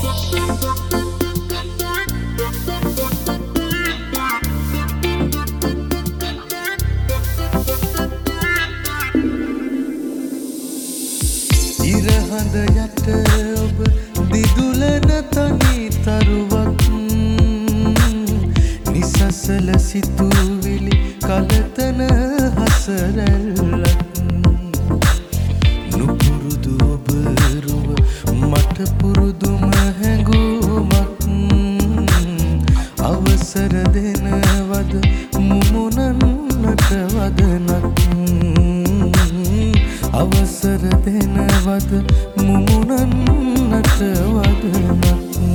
ඉරහඳ යට ඔබ දිදුලන තනි තරුවක් නිසසල සිතුවිලි කලතන හසරැල්ලක් නුපුරුදු ඔබ රුව මට පුරුදුම හැඟුමක් අවසර දෙනවද මුමුණන්නට වදනක් අවසර දෙනවද මුමුණන්නට වදනක්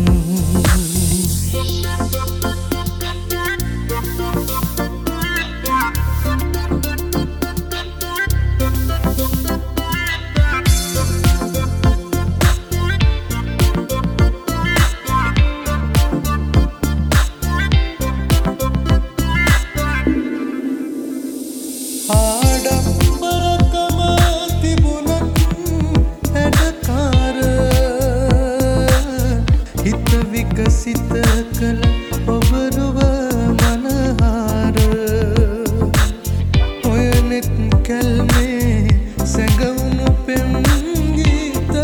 විකසිත කළ ඔබරුව මනහාර ඔය නෙත් කැල්මේ සැඟවුණු පෙම් ගීත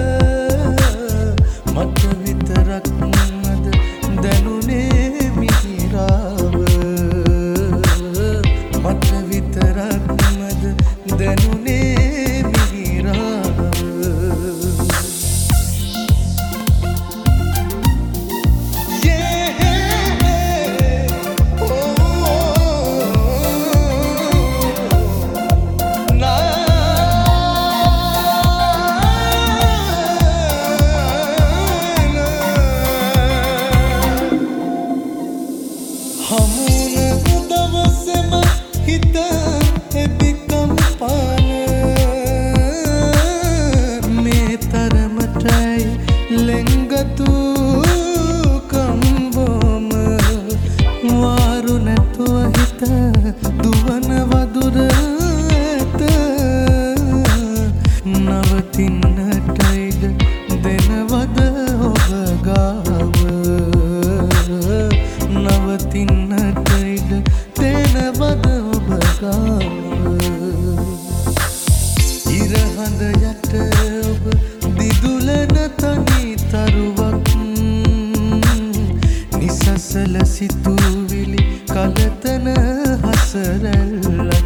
මට විතරක් මද දැනුනේ මිහිරාව මට විතරක් මද දැනුනේ මිහිරාව හමුන දවසෙම හිත එබිකම් පාන මේ තරමටයි ලෙංගතු කම්බෝම වාරු නැතුව හිත දුවන වදුර ඇත නවතින්නටයිද දෙනවද ඔබ ගාව නවතින්නටයිද දෙනවද ඔබ ගාව ඉරහඳ යට ඔබ දිදුලන තනි තරුවක් නිසසල සිතුවිලි කලතන හසරැල්ලක්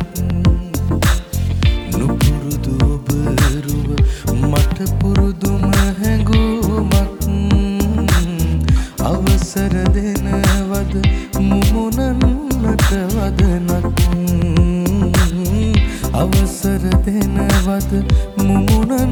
නුපුරුදු ඔබ රුව මට පුරුදුම හැඟුමක් අවසර දෙනවද මුමුණන්නට වදනක් අවසර දෙනවද මුමුණ